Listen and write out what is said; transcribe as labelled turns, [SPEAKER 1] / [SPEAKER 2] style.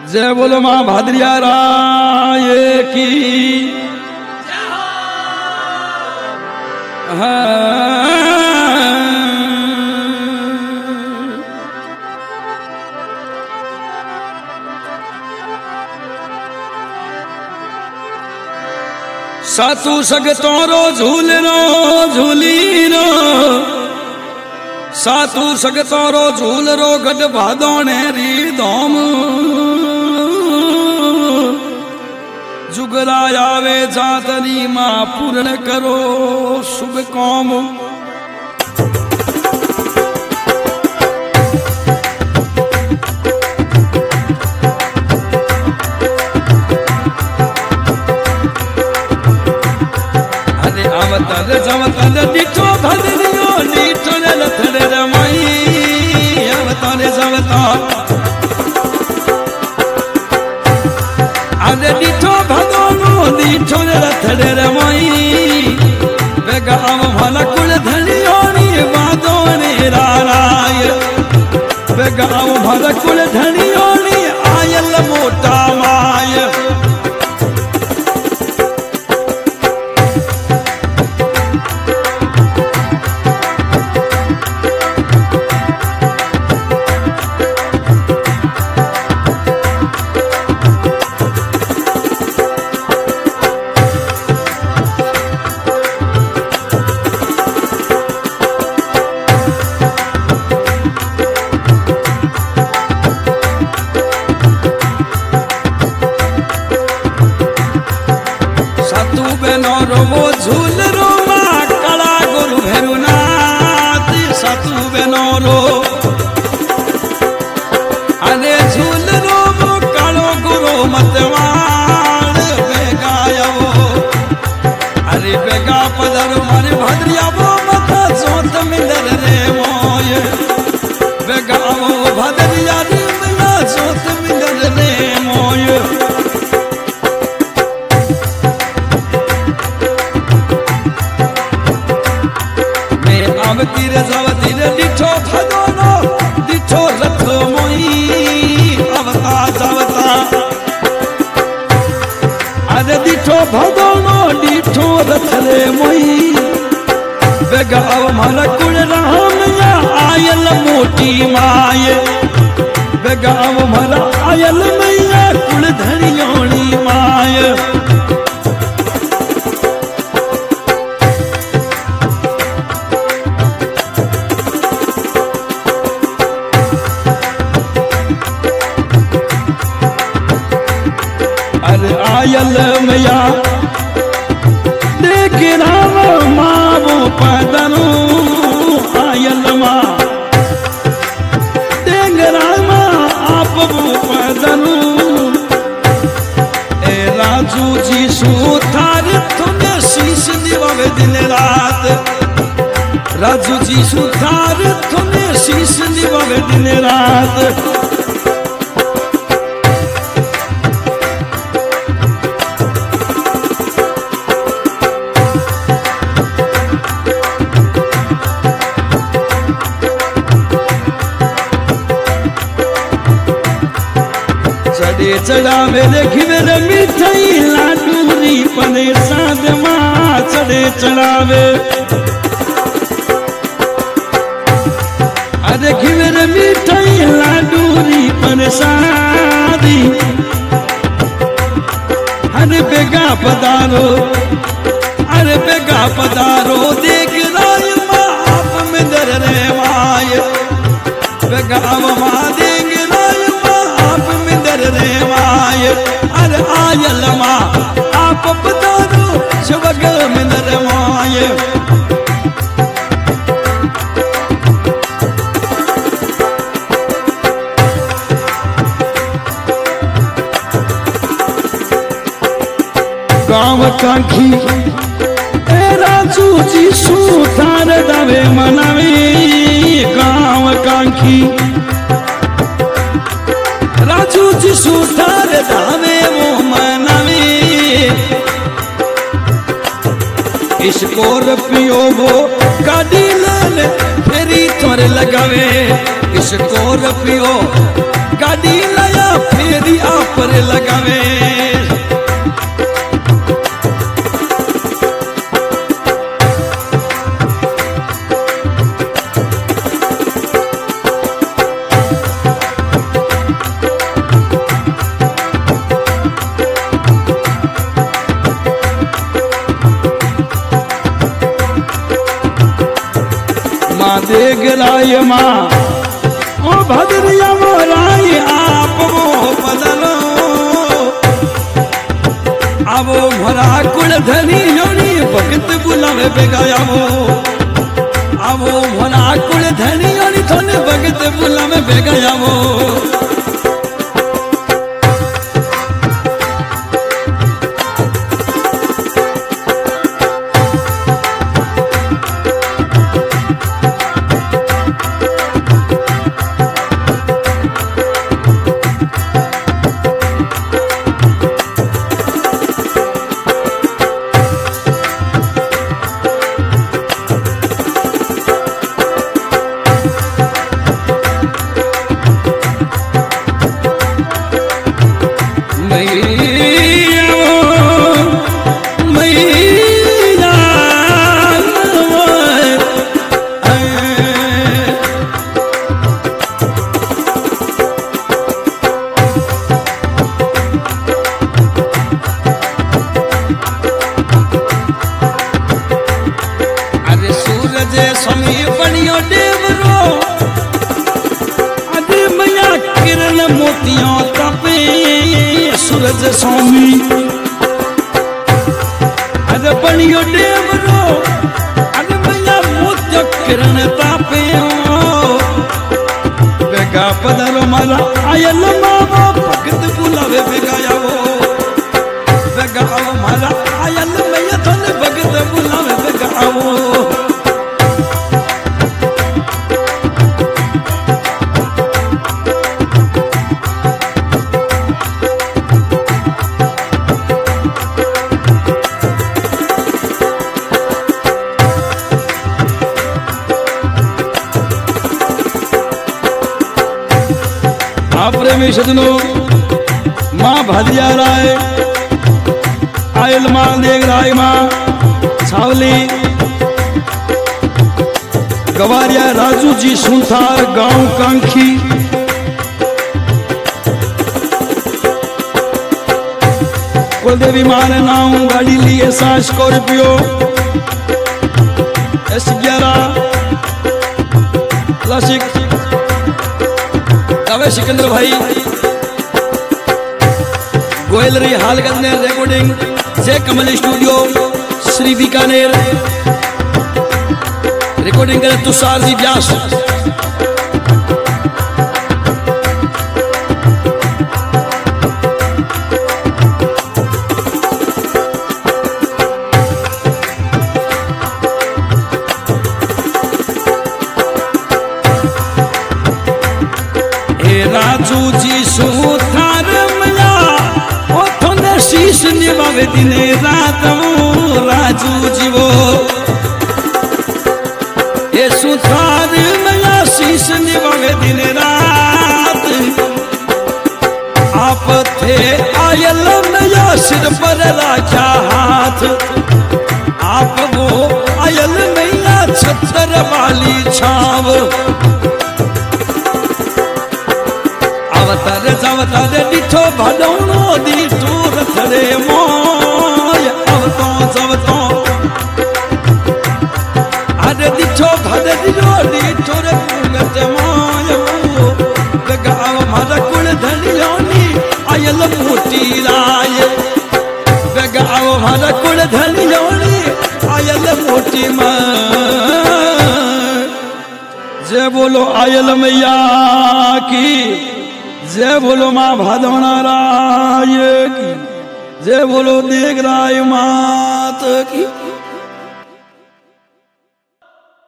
[SPEAKER 1] जय बोलो माँ भाद्रिया राय की। सातू सगतोरो झूलनो झूलीनो, सातू सगतोरो झूलरो गड भादोने री धोम। जुगरा आवे जातरी मां पूर्ण करो शुभ कौम। अरे अवतार जवतार डिठो भदरियो डिठो लथड़े रमाई। अवतार जवतार अरे डिठो भगवानो डिठो लथड़े रमाई। बेगाम भला कुल धनियोनी बादोनी राराय। बेगाम भला कुल धनियोनी आयल मोटा माय। वो झूल रो माँ कला गुरु भैरुनाथ। सतु बेनोरो अरे झूल रो वो कालो गुरु मतवार। बेगायो अरे बेगा पदर मारे भद्रिया वो मथा सोत मिलर रे मोय। बेगा वो भद्रिया रे मिला सोत मिलर रे मोय। तीरे जाव तीरे डिठो भगवानो डिठो रथो मोई। अवता जावता अरे डिठो भगवानो डिठो रथले मोई। बेगाव मन कुल राम या आयल मोटी माय। बेगाव मन आयल मैया कुल धनियोनी माय। आयल मैया देख राम माँ वो पैदनु। आयल माँ देख राम आप वो पैदनु। ए राजू जी सुथार तुमने शीश दिवावे दिन रात। राजू जी सुथार तुमने शीश दिवावे दिन रात। चढ़े चढ़ावे घिवर मिठाई लाडूरी पने साध माँ। चढ़े चढ़ावे अरे घिवर मिठाई लाडूरी पने साधी। अरे बेगा पधारो अरे बेगा पधारो देख राय माँ आप में दर रे माय। बेगा माँ देख राय माँ आप में दर रे माय। अरे आयल माँ आप पधारो शिवग में दर माय। गाँव कांखी राजू जी सुथार दावे मनावे। गाँव कांखी राजू जी सुथार दावे वो मनावे। स्कॉर्पियो वो गाड़ी ले फेरी थोड़े लगावे। स्कॉर्पियो गाड़ी लाया फेरी आप पर लगावे। देख राय माँ ओ भद्रिया मोराई आप वो बदलो अब भरा कुल धनी होनी भगत बुलावे बेगाया वो अब भरा कुल धनी होनी थोने भगत बुलावे बेगाया वो। सूरज स्वामी अरे बनियो डेवरो अरे मैया मोत्य किरण तापे बेगा पदरो माला आयल मामा भगत बुलावे बेगाया वो बेगा माला आयल मैया थने भगत बुलावे बेगा वो। प्रेमी सजनों माँ भदिया राय आयल माँ देख राय माँ छावली गवारिया राजू जी सुनथार गांव कांखी कुलदेवी माँ ने नाम गाड़ी ली ऐसा स्कॉर्पियो S11 क्लासिक सिकंदर भाई गोयलरी हालगंज ने recording Jai Kamal studio Shri Bikaner recording करे तुषार जी व्यास। राजू जी सुथार मया ओ थोने शीश निभावे दिने रात वो राजू जी वो ये सुथार मया शीश निभावे दिने रात आप थे आयल मया सिर पर रखा हाथ आप वो आयल मैया छतर वाली छाव अवतार जवतार दिठो भडौनो दिठो रथरे मोय अवतो जवतो अरे दिठो भडदिलो दिठो रे कुलत मोय गगाव मारा कुल धनियोनी आयल मोटी राय गगाव मारा कुल धनियोनी आयल मोटी मां जय बोलो आयल मैया की जय बोलो माँ भादवना राय की जय बोलो देग राय मात की।